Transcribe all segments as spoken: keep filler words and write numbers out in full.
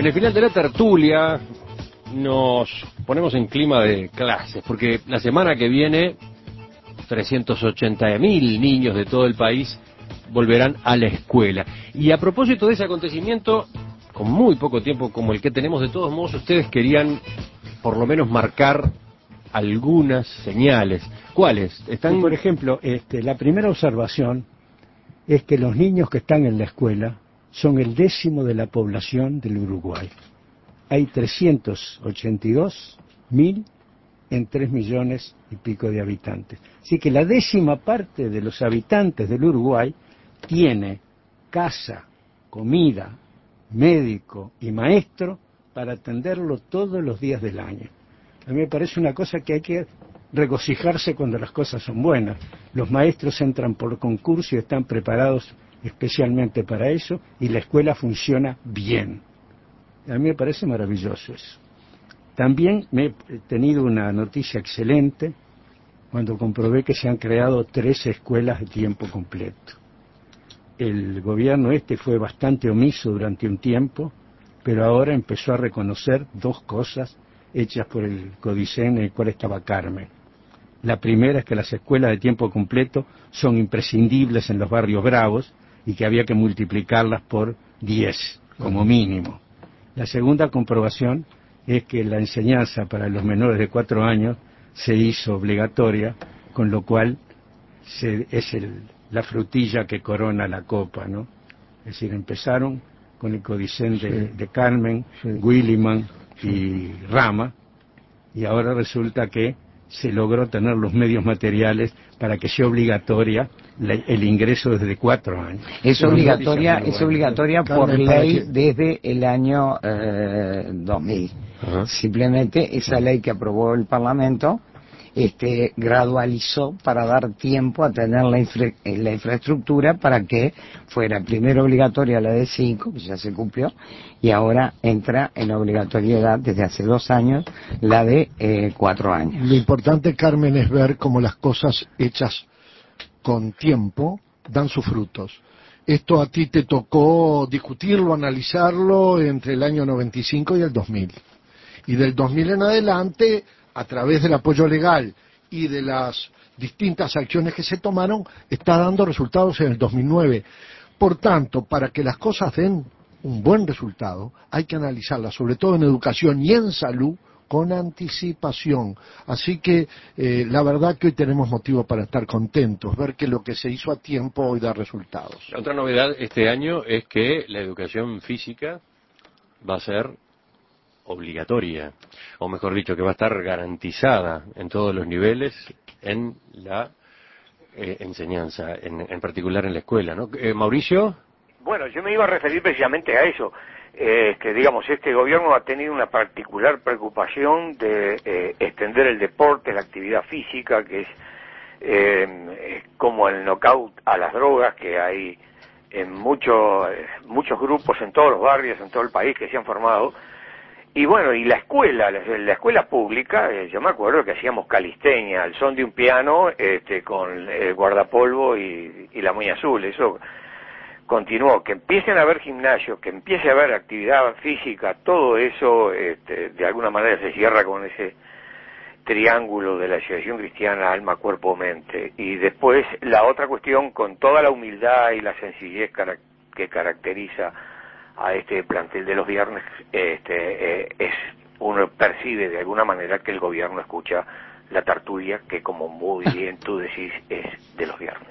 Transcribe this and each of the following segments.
En el final de la tertulia nos ponemos en clima de clases, porque la semana que viene trescientos ochenta mil niños de todo el país volverán a la escuela. Y a propósito de ese acontecimiento, con muy poco tiempo como el que tenemos, de todos modos ustedes querían por lo menos marcar algunas señales. ¿Cuáles? Están... Sí, por ejemplo, este, la primera observación es que los niños que están en la escuela son el décimo de la población del Uruguay. Hay trescientos ochenta y dos mil en tres millones y pico de habitantes. Así que la décima parte de los habitantes del Uruguay tiene casa, comida, médico y maestro para atenderlo todos los días del año. A mí me parece una cosa que hay que regocijarse cuando las cosas son buenas. Los maestros entran por concurso y están preparados especialmente para eso, y la escuela funciona bien. A mí me parece maravilloso eso. También me he tenido una noticia excelente cuando comprobé que se han creado tres escuelas de tiempo completo. El gobierno este fue bastante omiso durante un tiempo, pero ahora empezó a reconocer dos cosas hechas por el Codicen, en el cual estaba Carmen. La primera es que las escuelas de tiempo completo son imprescindibles en los barrios bravos y que había que multiplicarlas por diez como mínimo. La segunda comprobación es que la enseñanza para los menores de cuatro años se hizo obligatoria, con lo cual se, es el, la frutilla que corona la copa, ¿no? Es decir, empezaron con el Codicen de, de Carmen, sí. Williman y Rama, y ahora resulta que se logró tener los medios materiales para que sea obligatoria la, el ingreso desde cuatro años. Es obligatoria, es bueno. obligatoria por Carmen, ley que... desde el año eh, dos mil. Uh-huh. Simplemente esa ley que aprobó el Parlamento este gradualizó para dar tiempo a tener la, infra, la infraestructura para que fuera primero obligatoria la de cinco, que ya se cumplió, y ahora entra en obligatoriedad desde hace dos años la de eh, cuatro años. Lo importante, Carmen, es ver cómo las cosas hechas con tiempo dan sus frutos. Esto a ti te tocó discutirlo, analizarlo entre el año noventa y cinco y el dos mil. Y del dos mil en adelante, a través del apoyo legal y de las distintas acciones que se tomaron, está dando resultados en el dos mil nueve. Por tanto, para que las cosas den un buen resultado, hay que analizarlas, sobre todo en educación y en salud, con anticipación. Así que eh, la verdad que hoy tenemos motivo para estar contentos, ver que lo que se hizo a tiempo hoy da resultados. La otra novedad este año es que la educación física va a ser obligatoria, o mejor dicho, que va a estar garantizada en todos los niveles en la eh, enseñanza, en, en particular en la escuela, ¿no? Eh, Mauricio. Bueno, yo me iba a referir precisamente a eso. Eh, que digamos, este gobierno ha tenido una particular preocupación de eh, extender el deporte, la actividad física, que es eh, como el knockout a las drogas que hay en muchos muchos grupos en todos los barrios, en todo el país, que se han formado. Y bueno, y la escuela, la, la escuela pública, eh, yo me acuerdo que hacíamos calistenia, al son de un piano, este, con el guardapolvo y, y la muy azul, eso continuó. Que empiecen a haber gimnasios, que empiece a haber actividad física, todo eso, este, de alguna manera se cierra con ese triángulo de la asociación cristiana alma, cuerpo, mente. Y después la otra cuestión, con toda la humildad y la sencillez cara- que caracteriza a este plantel de los viernes, este, eh, es uno percibe de alguna manera que el gobierno escucha la tertulia, que como muy bien tú decís, es de los viernes.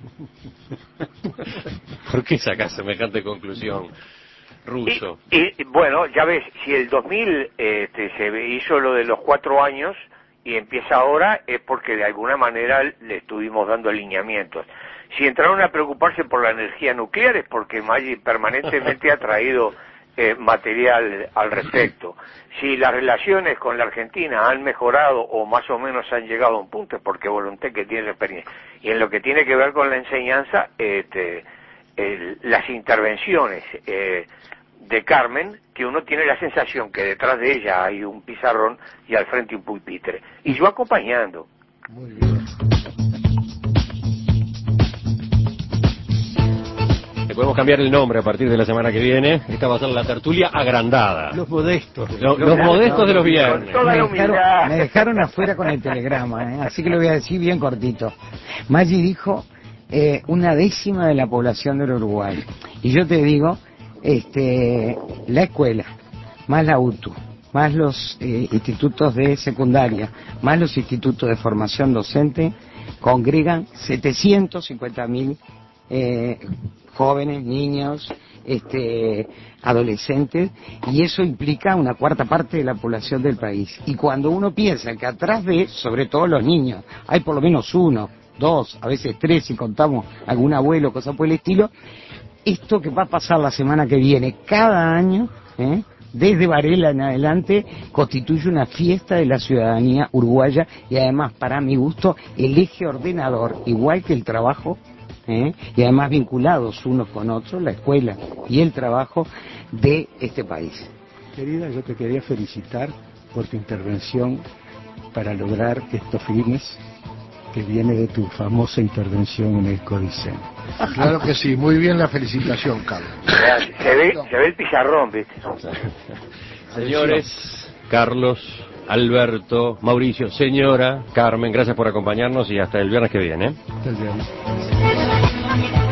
¿Por qué sacás semejante conclusión, Russo? Y, y bueno, ya ves, si el dos mil este, se hizo lo de los cuatro años y empieza ahora, es porque de alguna manera le estuvimos dando alineamientos. Si entraron a preocuparse por la energía nuclear es porque Maggi permanentemente ha traído eh, material al respecto. Si las relaciones con la Argentina han mejorado o más o menos han llegado a un punto es porque Volonté que tiene la experiencia. Y en lo que tiene que ver con la enseñanza, este, el, las intervenciones eh, de Carmen, que uno tiene la sensación que detrás de ella hay un pizarrón y al frente un pupitre. Y yo acompañando. Muy bien. podemos cambiar el nombre a partir de la semana que viene. Esta va a ser la tertulia agrandada. Los modestos. Lo- los modestos de los viernes. Con toda Me la dejaron, humildad. me dejaron afuera con el telegrama, ¿eh? Así que lo voy a decir bien cortito. Maggi dijo eh, una décima de la población del Uruguay. Y yo te digo, este, la escuela, más la U T U, más los eh, institutos de secundaria, más los institutos de formación docente, congregan setecientos cincuenta mil eh, jóvenes, niños, este, adolescentes, y eso implica una cuarta parte de la población del país. Y cuando uno piensa que atrás de, sobre todo los niños, hay por lo menos uno, dos, a veces tres, si contamos algún abuelo, cosa por el estilo, esto que va a pasar la semana que viene, cada año, ¿eh? desde Varela en adelante, constituye una fiesta de la ciudadanía uruguaya y además, para mi gusto, el eje ordenador, igual que el trabajo, ¿eh? y además vinculados unos con otros, la escuela y el trabajo de este país. Querida, yo te quería felicitar por tu intervención para lograr estos fines que viene de tu famosa intervención en el Codicen. Claro que sí, muy bien la felicitación, Carlos. Se ve, se ve el pizarrón, ¿viste? Señores, Carlos, Alberto, Mauricio, señora, Carmen, gracias por acompañarnos y hasta el viernes que viene. Hasta el viernes.